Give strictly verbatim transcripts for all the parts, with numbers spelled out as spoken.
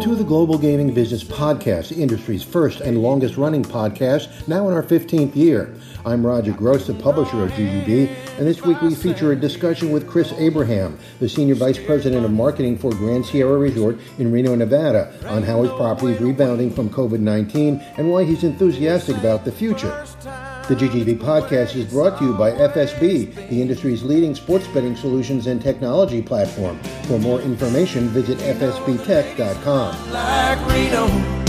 to the Global Gaming Business Podcast, the industry's first and longest-running podcast, now in our fifteenth year. I'm Roger Gross, the publisher of G G B, and this week we feature a discussion with Chris Abraham, the Senior Vice President of Marketing for Grand Sierra Resort in Reno, Nevada, on how his property is rebounding from covid nineteen and why he's enthusiastic about the future. The G G B podcast is brought to you by F S B, the industry's leading sports betting solutions and technology platform. For more information, visit f s b tech dot com. Like Reno,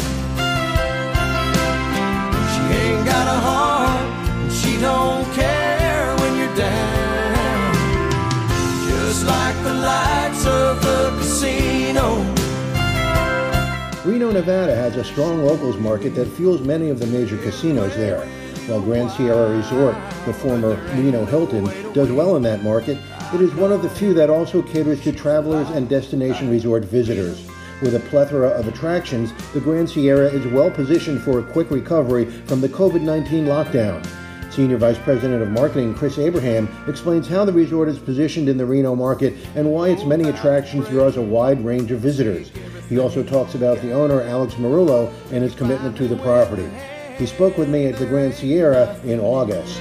she ain't got a heart, and she don't care when you're down. Just like the lights of the casino. Reno, Nevada has a strong locals market that fuels many of the major casinos there. While Grand Sierra Resort, the former Reno Hilton, does well in that market, it is one of the few that also caters to travelers and destination resort visitors. With a plethora of attractions, the Grand Sierra is well positioned for a quick recovery from the covid nineteen lockdown. Senior Vice President of Marketing Chris Abraham explains how the resort is positioned in the Reno market and why its many attractions draws a wide range of visitors. He also talks about the owner, Alex Marullo, and his commitment to the property. He spoke with me at the Grand Sierra in August.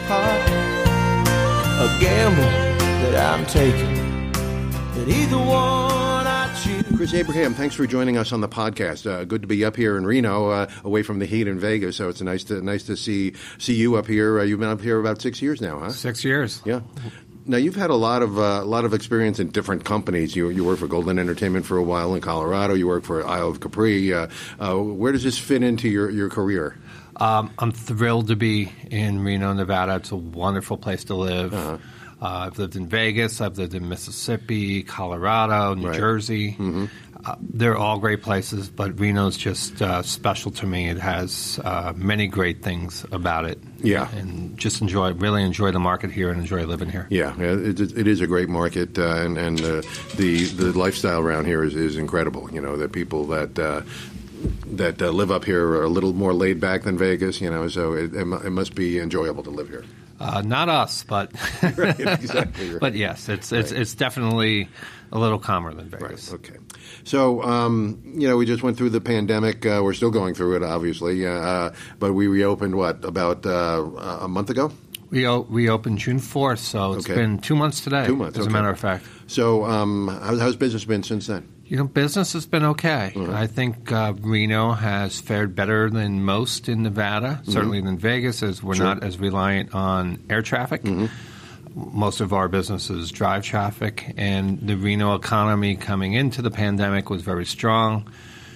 A gamble that I'm taking, that either one I choose. Chris Abraham, thanks for joining us on the podcast. Uh, good to be up here in Reno, uh, away from the heat in Vegas. So it's nice to nice to see see you up here. Uh, you've been up here about six years now, huh? Six years. Yeah. Now you've had a lot of uh, a lot of experience in different companies. You you worked for Golden Entertainment for a while in Colorado. You worked for Isle of Capri. Uh, uh, where does this fit into your, your career? Um, I'm thrilled to be in Reno, Nevada. It's a wonderful place to live. Uh-huh. Uh, I've lived in Vegas. I've lived in Mississippi, Colorado, New right. Jersey. Mm-hmm. Uh, they're all great places, but Reno's just uh, special to me. It has uh, many great things about it. Yeah. And just enjoy, really enjoy the market here and enjoy living here. Yeah, it, it is a great market, uh, and, and uh, the the lifestyle around here is, is incredible. You know, the people that uh, that uh, live up here are a little more laid back than Vegas, you know, so it, it must be enjoyable to live here. Uh, not us, but right, exactly right. But yes, it's it's right. it's definitely a little calmer than Vegas. Right. Okay. So, um, you know, we just went through the pandemic. Uh, we're still going through it, obviously, uh, but we reopened what about uh, a month ago? We o- we opened June fourth, so it's okay. been two months today. Two months, as okay. a matter of fact. So, um, how, how's business been since then? You know, business has been okay. Mm-hmm. I think uh, Reno has fared better than most in Nevada, mm-hmm. certainly than Vegas, as we're sure. not as reliant on air traffic. Mm-hmm. Most of our business is drive traffic, and the Reno economy coming into the pandemic was very strong.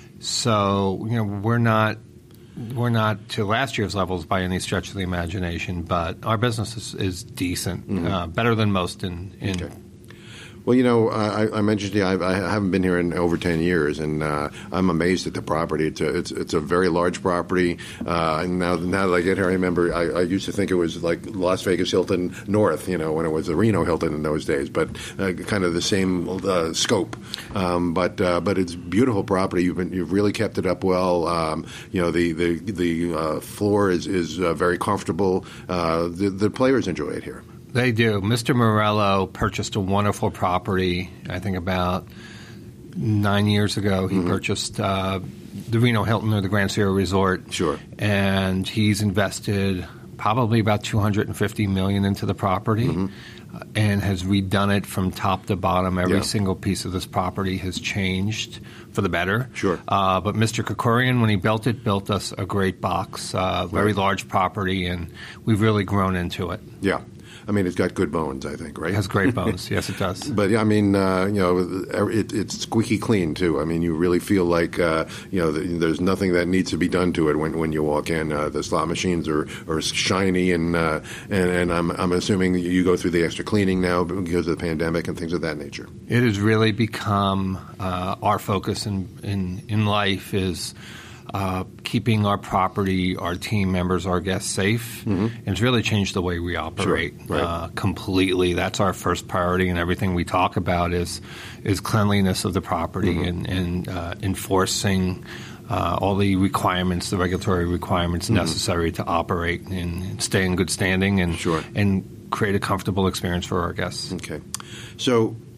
So, you know, we're not we're not to last year's levels by any stretch of the imagination, but our business is, is decent, mm-hmm. uh, better than most in. in okay. Well, you know, uh, I, I mentioned to you, I, I haven't been here in over ten years, and uh, I'm amazed at the property. It's a, it's, it's a very large property. Uh, and now, now that I get here, I remember I, I used to think it was like Las Vegas Hilton North, you know, when it was the Reno Hilton in those days, but uh, kind of the same uh, scope. Um, but uh, but it's beautiful property. You've been, you've really kept it up well. Um, you know, the the the uh, floor is is uh, very comfortable. Uh, the the players enjoy it here. They do. Mister Morello purchased a wonderful property, I think about nine years ago. He mm-hmm. purchased uh, the Reno Hilton or the Grand Sierra Resort. Sure. And he's invested probably about two hundred fifty million dollars into the property mm-hmm. uh, and has redone it from top to bottom. Every yeah. single piece of this property has changed for the better. Sure. Uh, but Mister Krikorian, when he built it, built us a great box, uh, very right. large property, and we've really grown into it. Yeah. I mean, it's got good bones, I think, right? It has great bones. Yes, it does. But, I mean, uh, you know, it, it's squeaky clean, too. I mean, you really feel like, uh, you know, there's nothing that needs to be done to it when, when you walk in. Uh, the slot machines are, are shiny, and, uh, and and I'm I'm assuming you go through the extra cleaning now because of the pandemic and things of that nature. It has really become uh, our focus in, in, in life is Uh, keeping our property, our team members, our guests safe, mm-hmm. and it's really changed the way we operate sure. right. uh, completely. That's our first priority, and everything we talk about is is cleanliness of the property mm-hmm. and, and uh, enforcing uh, all the requirements, the regulatory requirements mm-hmm. necessary to operate and stay in good standing and sure. and create a comfortable experience for our guests. Okay, so.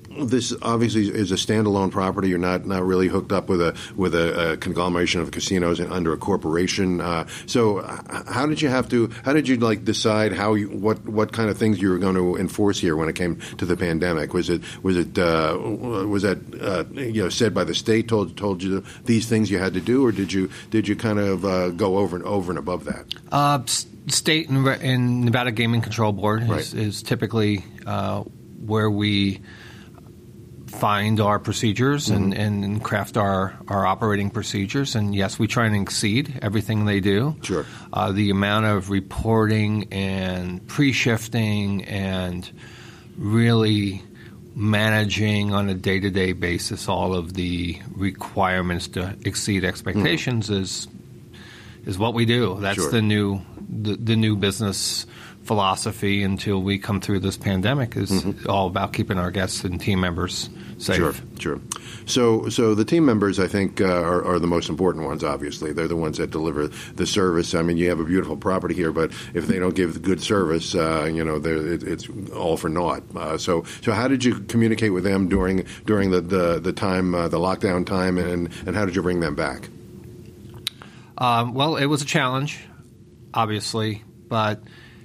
this obviously is a standalone property. You're not, not really hooked up with a with a, a conglomeration of casinos and under a corporation. Uh, so, how did you have to? How did you like decide how you what what kind of things you were going to enforce here when it came to the pandemic? Was it was it uh, was that uh, you know said by the state told told you these things you had to do, or did you did you kind of uh, go over and over and above that? Uh, state and, and Nevada Gaming Control Board is, Right. is typically uh, where we find our procedures and, Mm-hmm. and craft our, our operating procedures. And yes, we try and exceed everything they do. Sure. Uh, the amount of reporting and pre-shifting and really managing on a day-to-day basis all of the requirements to exceed expectations mm. is is what we do. That's Sure. the new the, the new business philosophy until we come through this pandemic is mm-hmm. all about keeping our guests and team members safe. Sure, sure. So, so the team members, I think, uh, are, are the most important ones. Obviously, they're the ones that deliver the service. I mean, you have a beautiful property here, but if they don't give good service, uh, you know, it, it's all for naught. Uh, so, so how did you communicate with them during during the the, the time, uh, the lockdown time, and and how did you bring them back? Um, well, it was a challenge, obviously, but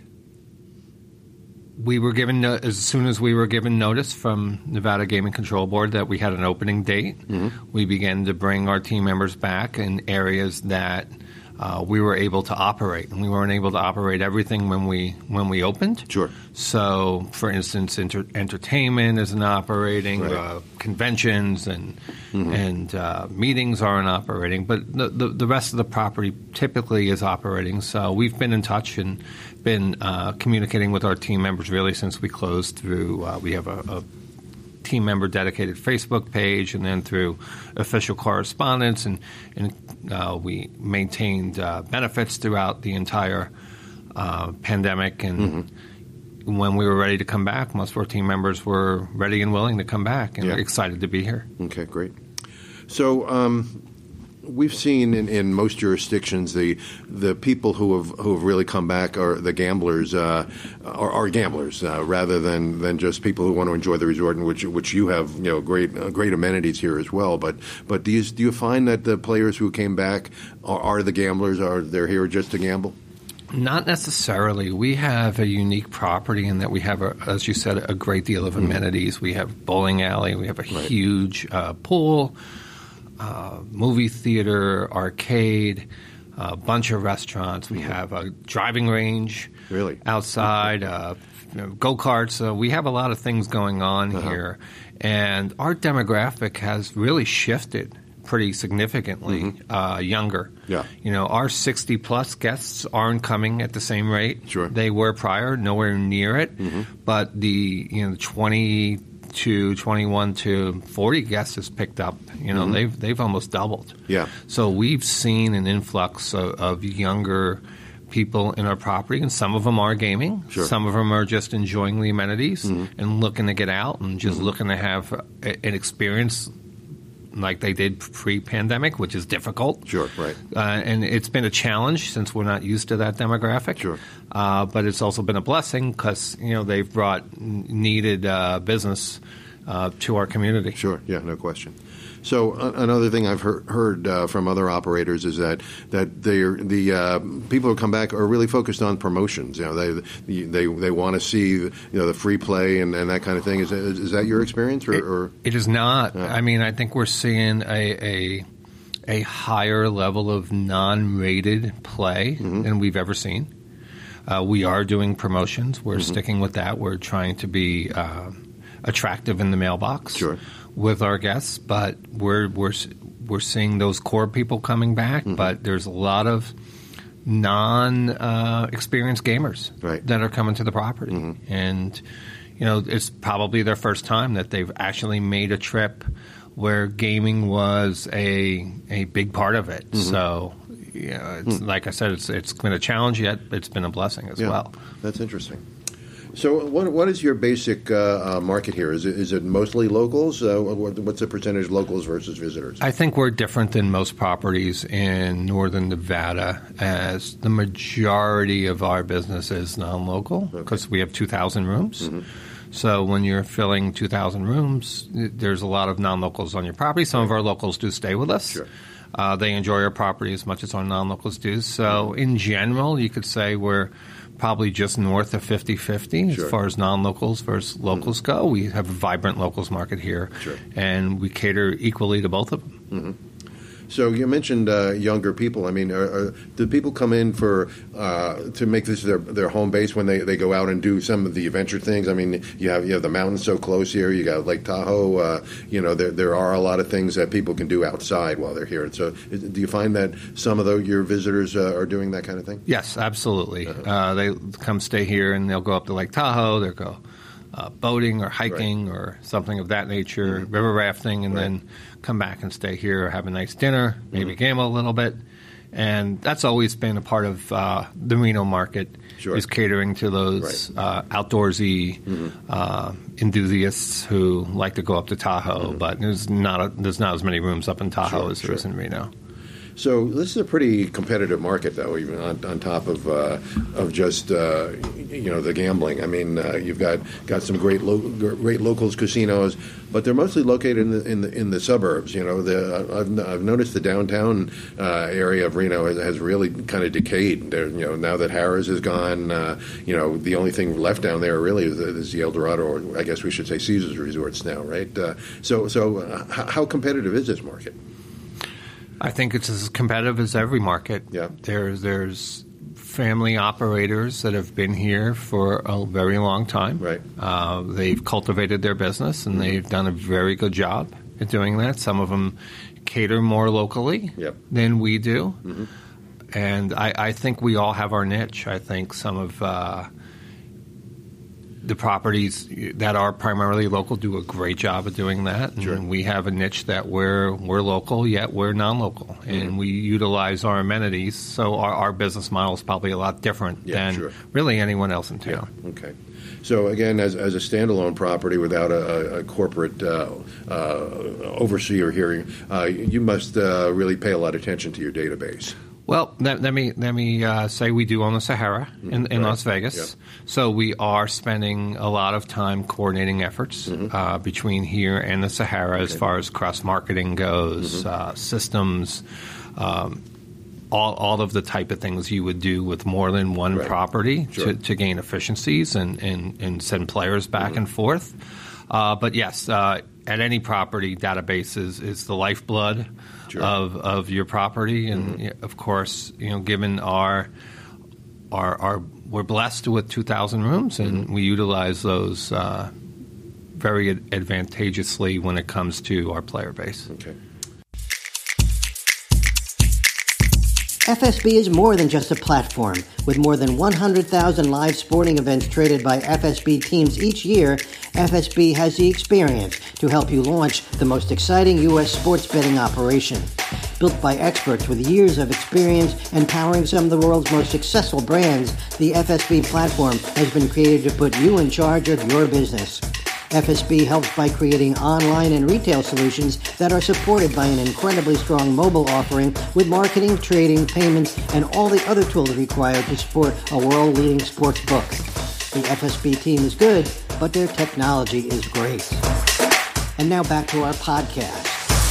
we were given no- as soon as we were given notice from Nevada Gaming Control Board that we had an opening date. Mm-hmm. We began to bring our team members back in areas that uh, we were able to operate, and we weren't able to operate everything when we when we opened. Sure. So, for instance, inter- entertainment isn't operating, Right. uh, conventions and Mm-hmm. and uh, meetings aren't operating, but the, the the rest of the property typically is operating. So we've been in touch and been uh, communicating with our team members really since we closed through. Uh, we have a, a team member dedicated Facebook page, and then through official correspondence, and and uh, we maintained uh, benefits throughout the entire uh, pandemic. And mm-hmm. when we were ready to come back, most of our team members were ready and willing to come back, and Yeah. we're excited to be here. Okay, great. So um, we've seen in, in most jurisdictions the the people who have who have really come back are the gamblers, uh, are, are gamblers uh, rather than, than just people who want to enjoy the resort, in which which you have you know great uh, great amenities here as well. But but do you do you find that the players who came back are, are the gamblers? Are they're here just to gamble? Not necessarily. We have a unique property in that we have, a, as you said, a great deal of amenities. We have bowling alley. We have a Right. huge uh, pool, uh, movie theater, arcade, a bunch of restaurants. We have a driving range Really? outside, uh, you know, go-karts. So we have a lot of things going on Uh-huh. here. And our demographic has really shifted pretty significantly uh, younger. Yeah. You know, our sixty-plus guests aren't coming at the same rate Sure. they were prior, nowhere near it. But the, you know, twenty to twenty-one to forty guests has picked up. You know, they've they've almost doubled. Yeah. So we've seen an influx of, of younger people in our property, and some of them are gaming. Sure. Some of them are just enjoying the amenities and looking to get out and just looking to have a, an experience like they did pre-pandemic, which is difficult. Sure, right. Uh, and it's been a challenge since we're not used to that demographic. Sure. Uh, but it's also been a blessing because, you know, they've brought n- needed uh, business uh, to our community. Sure, yeah, no question. So uh, another thing I've heard, heard uh, from other operators is that that they're, the uh, people who come back are really focused on promotions. You know, they they they want to see you know the free play and, and that kind of thing. Is that, is that your experience, or? It, or? it is not. Yeah. I mean, I think we're seeing a a, a higher level of non-rated play Mm-hmm. than we've ever seen. Uh, we are doing promotions. We're Mm-hmm. sticking with that. We're trying to be uh, attractive in the mailbox Sure. with our guests, but we're we're we're seeing those core people coming back. Mm-hmm. But there's a lot of non-experienced uh, gamers Right. that are coming to the property, Mm-hmm. and you know it's probably their first time that they've actually made a trip where gaming was a a big part of it. Mm-hmm. So, you know, it's, like I said, it's it's been a challenge, yet it's been a blessing as Yeah, well. that's interesting. So what what is your basic uh, uh, market here? Is it is it mostly locals? Uh, what, what's the percentage locals versus visitors? I think we're different than most properties in northern Nevada, as the majority of our business is non-local because we have two thousand rooms. So when you're filling two thousand rooms, there's a lot of non-locals on your property. Some of our locals do stay with us. Sure. Uh, they enjoy our property as much as our non-locals do. So in general, you could say we're probably just north of fifty-fifty Sure. as far as non-locals versus locals mm-hmm. go. We have a vibrant locals market here, sure. and we cater equally to both of them. Mm-hmm. So you mentioned uh, younger people. I mean, are, are, do people come in for uh, to make this their their home base when they, they go out and do some of the adventure things? I mean, you have you have the mountains so close here. You got Lake Tahoe. Uh, you know, there there are a lot of things that people can do outside while they're here. So, is, do you find that some of the, your visitors uh, are doing that kind of thing? Yes, absolutely. Uh-huh. Uh, they come stay here, and they'll go up to Lake Tahoe. They'll go uh, boating or hiking right. or something of that nature, mm-hmm. river rafting, and right. then come back and stay here, have a nice dinner, maybe mm-hmm. gamble a little bit. And that's always been a part of uh, the Reno market, sure. is catering to those right. uh, outdoorsy mm-hmm. uh, enthusiasts who like to go up to Tahoe, mm-hmm. but there's not a, there's not as many rooms up in Tahoe sure, as there sure. is in Reno. So this is a pretty competitive market, though, even on, on top of uh, of just uh, you know the gambling. I mean, uh, you've got, got some great lo- great locals casinos, but they're mostly located in the in the, in the suburbs. You know, the, I've I've noticed the downtown uh, area of Reno has, has really kind of decayed. There, you know, now that Harrah's is gone, uh, you know, the only thing left down there really is the, is the El Dorado, or I guess we should say Caesars Resorts now, right? Uh, so so uh, how competitive is this market? I think it's as competitive as every market. Yeah. There's there's family operators that have been here for a very long time. Right. Uh, they've cultivated their business, and mm-hmm. they've done a very good job at doing that. Some of them cater more locally yep. than we do. Mm-hmm. And I, I think we all have our niche. I think some of uh, the properties that are primarily local do a great job of doing that. Sure. And we have a niche that we're we're local, yet we're non-local. Mm-hmm. And we utilize our amenities, so our, our business model is probably a lot different yeah, than sure. really anyone else in town. Yeah. Okay. So again, as, as a standalone property without a, a corporate uh, uh, overseer here, uh, you must uh, really pay a lot of attention to your database. Well, let, let me let me uh, say we do own the Sahara in, in right. Las Vegas, yep. so we are spending a lot of time coordinating efforts mm-hmm. uh, between here and the Sahara okay. as far as cross-marketing goes, mm-hmm. uh, systems, um, all all of the type of things you would do with more than one right. property sure. to, to gain efficiencies and, and, and send players back mm-hmm. and forth. Uh, but yes, uh, at any property, database is, is the lifeblood sure. of of your property, and mm-hmm. of course, you know, given our our, our we're blessed with two thousand rooms, and mm-hmm. we utilize those uh, very ad- advantageously when it comes to our player base. Okay. F S B is more than just a platform. With more than one hundred thousand live sporting events traded by F S B teams each year, F S B has the experience to help you launch the most exciting U S sports betting operation. Built by experts with years of experience and powering some of the world's most successful brands, the F S B platform has been created to put you in charge of your business. F S B helps by creating online and retail solutions that are supported by an incredibly strong mobile offering with marketing, trading, payments, and all the other tools required to support a world-leading sports book. The F S B team is good, but their technology is great. And now back to our podcast.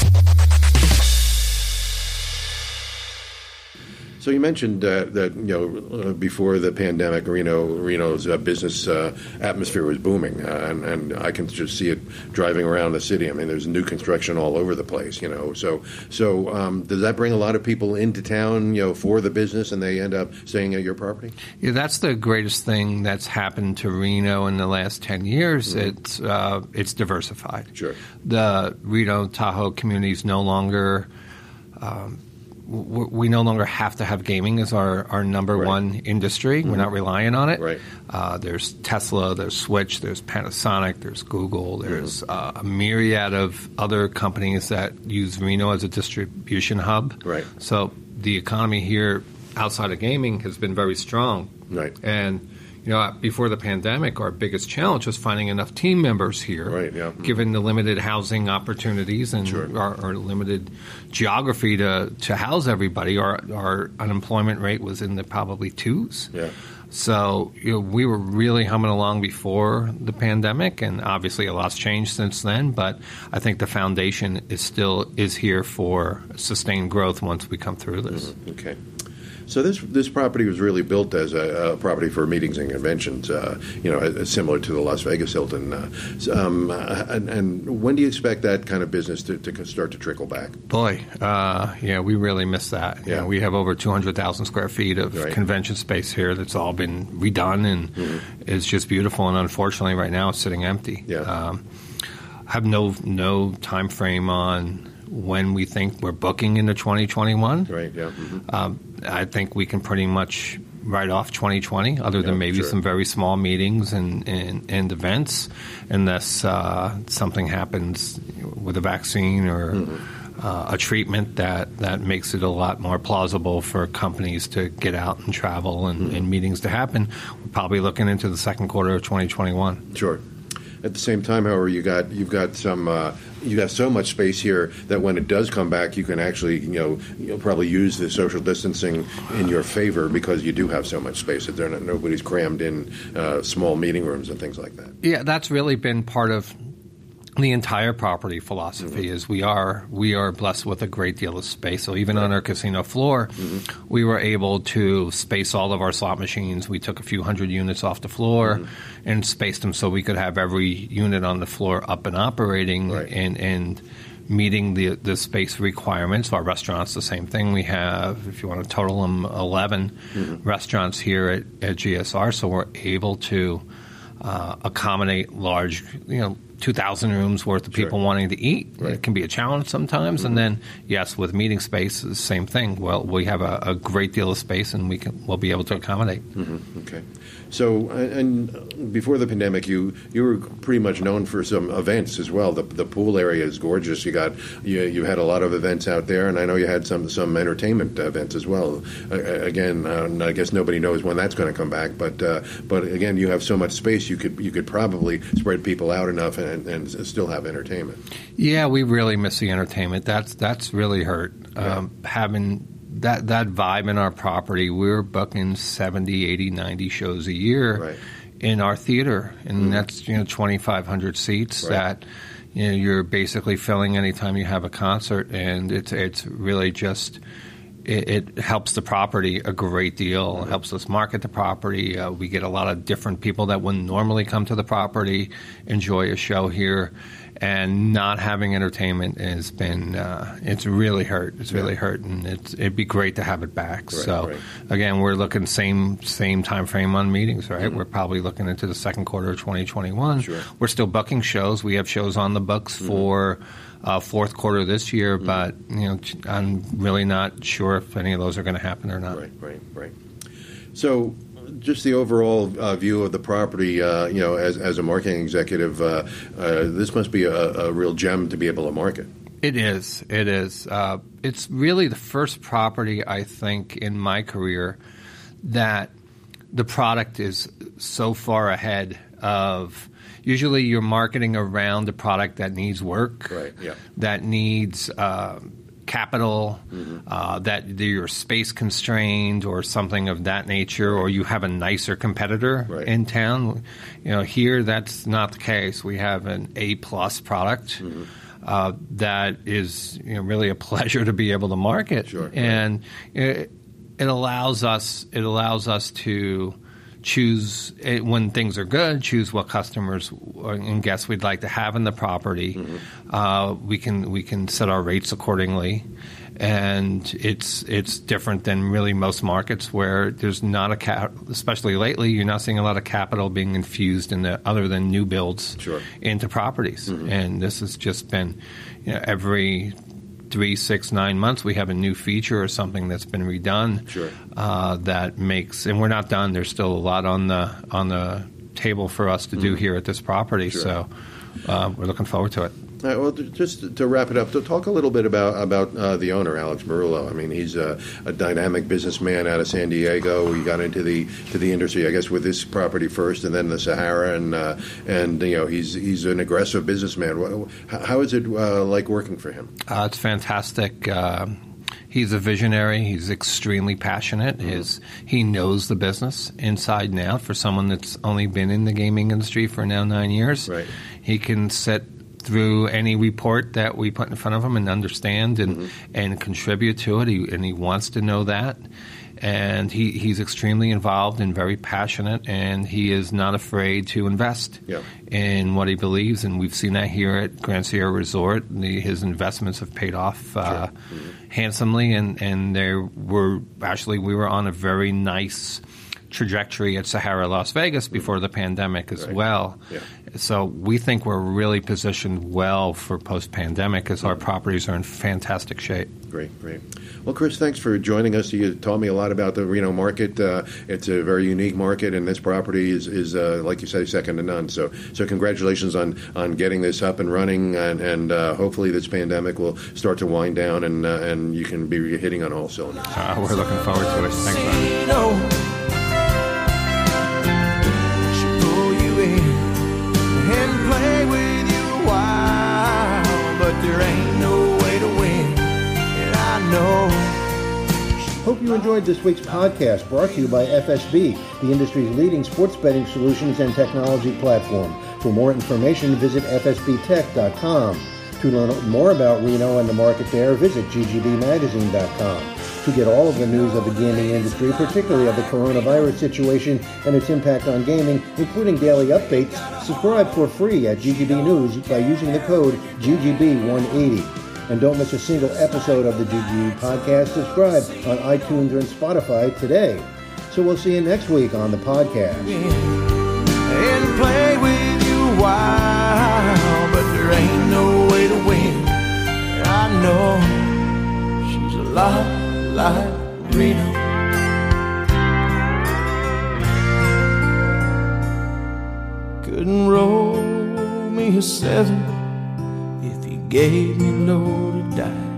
So you mentioned uh, that you know uh, before the pandemic, Reno Reno's uh, business uh, atmosphere was booming, uh, and, and I can just see it driving around the city. I mean, there's new construction all over the place, you know. So so um, does that bring a lot of people into town, you know, for the business, and they end up staying at your property? Yeah, that's the greatest thing that's happened to Reno in the last ten years. Mm-hmm. It's uh, it's diversified. Sure. The Reno Tahoe community is no longer. Um, We no longer have to have gaming as our, our number right. one industry. Mm-hmm. We're not relying on it. Right. Uh, there's Tesla, there's Switch, there's Panasonic, there's Google, there's mm-hmm. uh, a myriad of other companies that use Reno as a distribution hub. Right. So the economy here outside of gaming has been very strong. Right. And You know, before the pandemic, our biggest challenge was finding enough team members here, Right, yeah. given the limited housing opportunities and Sure. our, our limited geography to, to house everybody. Our, our unemployment rate was in the probably twos. Yeah. So you know, we were really humming along before the pandemic, and obviously a lot's changed since then. But I think the foundation is still is here for sustained growth once we come through this. Okay. So this this property was really built as a, a property for meetings and conventions, uh, you know, as, similar to the Las Vegas Hilton. Uh, um, and, and when do you expect that kind of business to, to start to trickle back? Boy, uh, yeah, we really miss that. Yeah. You know, we have over two hundred thousand square feet of Right. convention space here that's all been redone, and Mm-hmm. it's just beautiful. And unfortunately, right now it's sitting empty. Yeah. Um, I have no no time frame on when we think we're booking into twenty twenty-one. Right, yeah. Mm-hmm. Um, I think we can pretty much write off twenty twenty, other than Yeah, maybe sure. some very small meetings and, and, and events, unless uh, something happens with a vaccine or Mm-hmm. uh, a treatment that, that makes it a lot more plausible for companies to get out and travel and, Mm-hmm. and meetings to happen. We're probably looking into the second quarter of twenty twenty-one. Sure. At the same time, however, you got you've got some uh, you got so much space here that when it does come back, you can actually you know you'll probably use the social distancing in your favor because you do have so much space that they're not, nobody's crammed in uh, small meeting rooms and things like that. Yeah, that's really been part of the entire property philosophy. Mm-hmm. Is we are we are blessed with a great deal of space. So even on our casino floor, Mm-hmm. we were able to space all of our slot machines. We took a few hundred units off the floor Mm-hmm. and spaced them so we could have every unit on the floor up and operating Right. and and meeting the the space requirements. Our restaurants, the same thing. We have, if you want to total them, eleven Mm-hmm. restaurants here at, at G S R. So we're able to uh, accommodate large, you know, two thousand rooms worth of people Sure. wanting to eat. Right. It can be a challenge sometimes. Mm-hmm. And then, yes, with meeting space, the same thing. Well, we have a, a great deal of space, and we can we'll be able to accommodate. Mm-hmm. Okay. So, and before the pandemic, you you were pretty much known for some events as well. The the pool area is gorgeous. You got you you had a lot of events out there, and I know you had some some entertainment events as well. Uh, again, uh, I guess nobody knows when that's going to come back, but uh, but again, you have so much space, you could you could probably spread people out enough and, and still have entertainment. Yeah, we really miss the entertainment. That's that's really hurt. Um, having that that vibe in our property, we were booking seventy, eighty, ninety shows a year Right. in our theater, and that's you know twenty-five hundred seats Right. that you know you're basically filling anytime you have a concert, and it's it's really just. It, it helps the property a great deal. It helps us market the property. Uh, we get a lot of different people that wouldn't normally come to the property, enjoy a show here, and not having entertainment has been uh, it's really hurt. It's really hurt, and it's, it'd be great to have it back. Right, so right. again, we're looking same same time frame on meetings, right? We're probably looking into the second quarter of twenty twenty-one. Sure. We're still booking shows. We have shows on the books for. Uh, fourth quarter this year, but you know, I'm really not sure if any of those are going to happen or not. Right, right, right. So, just the overall uh, view of the property, uh, you know, as, as a marketing executive, uh, uh, this must be a, a real gem to be able to market. It is. It is. Uh, it's really the first property, I think, in my career that the product is so far ahead of. Usually, you're marketing around a product that needs work, Right, yeah. that needs uh, capital, Mm-hmm. uh, that you're space constrained or something of that nature, or you have a nicer competitor Right. in town. You know, here that's not the case. We have an A plus product. Mm-hmm. Uh, that is you know, really a pleasure to be able to market, Sure, right. and it, it allows us. It allows us to choose it, when things are good. Choose what customers and guests we'd like to have in the property. Mm-hmm. Uh, we can we can set our rates accordingly, and it's it's different than really most markets where there's not a cap. Especially lately, you're not seeing a lot of capital being infused in the other than new builds Sure. into properties, Mm-hmm. and this has just been you know, every. Three, six, nine months, we have a new feature or something that's been redone. Sure. Uh, that makes, and we're not done. There's still a lot on the on the table for us to do here at this property. Sure. So uh, we're looking forward to it. All right, well, just to wrap it up, to talk a little bit about about uh, the owner, Alex Marullo. I mean, he's a, a dynamic businessman out of San Diego. He got into the to the industry, I guess, with this property first, and then the Sahara, and uh, and you know, he's he's an aggressive businessman. How is it uh, like working for him? Uh, it's fantastic. Uh, he's a visionary. He's extremely passionate. Mm-hmm. His he knows the business inside and out. For someone that's only been in the gaming industry for now nine years, right. He can sit through any report that we put in front of him and understand and, mm-hmm. and contribute to it. He, and he wants to know that. And he, he's extremely involved and very passionate, and he is not afraid to invest yeah. in what he believes. And we've seen that here at Grand Sierra Resort. The, his investments have paid off uh, sure. mm-hmm. handsomely, and, and there were actually we were on a very nice trajectory at Sahara Las Vegas before the pandemic as right. well. Yeah. So we think we're really positioned well for post-pandemic as our properties are in fantastic shape. Great, great. Well, Chris, thanks for joining us. You told me a lot about the Reno market. Uh, it's a very unique market, and this property is, is uh, like you say, second to none. So so congratulations on, on getting this up and running, and, and uh, hopefully this pandemic will start to wind down, and uh, and you can be hitting on all cylinders. Uh, we're looking forward to it. Thanks, Ron. There ain't no way to win, and I know. Hope you enjoyed this week's podcast, brought to you by F S B, the industry's leading sports betting solutions and technology platform. For more information, visit f s b tech dot com. To learn more about Reno and the market there, visit g g b magazine dot com. To get all of the news of the gaming industry, particularly of the coronavirus situation and its impact on gaming, including daily updates, subscribe for free at G G B News by using the code G G B one eighty. And don't miss a single episode of the G G B podcast. Subscribe on iTunes or Spotify today. So we'll see you next week on the podcast. And play with you a while, but there ain't no way to win. I know she's a lot like Reno. Couldn't roll me a seven if you gave me a loaded die.